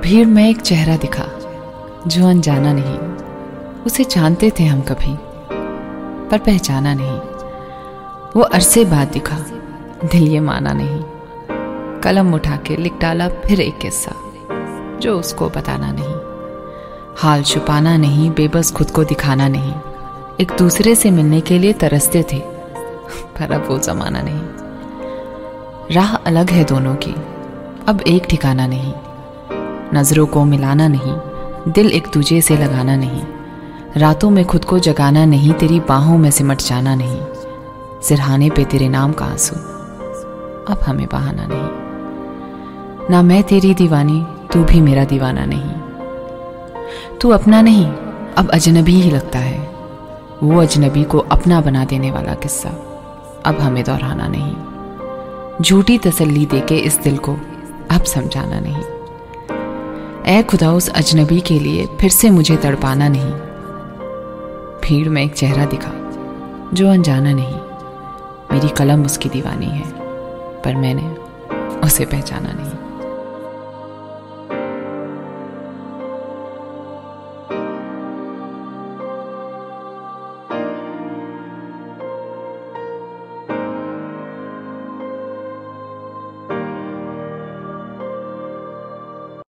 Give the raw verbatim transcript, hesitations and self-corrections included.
भीड़ में एक चेहरा दिखा जो अनजाना नहीं। उसे जानते थे हम कभी पर पहचाना नहीं। वो अरसे बाद दिखा, दिल ये माना नहीं। कलम उठा के लिख डाला फिर एक किस्सा जो उसको बताना नहीं। हाल छुपाना नहीं, बेबस खुद को दिखाना नहीं। एक दूसरे से मिलने के लिए तरसते थे पर अब वो जमाना नहीं। राह अलग है दोनों की, अब एक ठिकाना नहीं। नजरों को मिलाना नहीं, दिल एक दूजे से लगाना नहीं। रातों में खुद को जगाना नहीं, तेरी बाहों में सिमट जाना नहीं। सिरहाने पे तेरे नाम का आंसू, अब हमें बहाना नहीं। ना मैं तेरी दीवानी, तू भी मेरा दीवाना नहीं। तू अपना नहीं, अब अजनबी ही लगता है। वो अजनबी को अपना बना देने वाला किस्सा अब हमें दोहराना नहीं। झूठी तसल्ली देके इस दिल को अब समझाना नहीं। ऐ खुदा उस अजनबी के लिए फिर से मुझे तड़पाना नहीं। भीड़ में एक चेहरा दिखा जो अनजाना नहीं। मेरी कलम उसकी दीवानी है पर मैंने उसे पहचाना नहीं।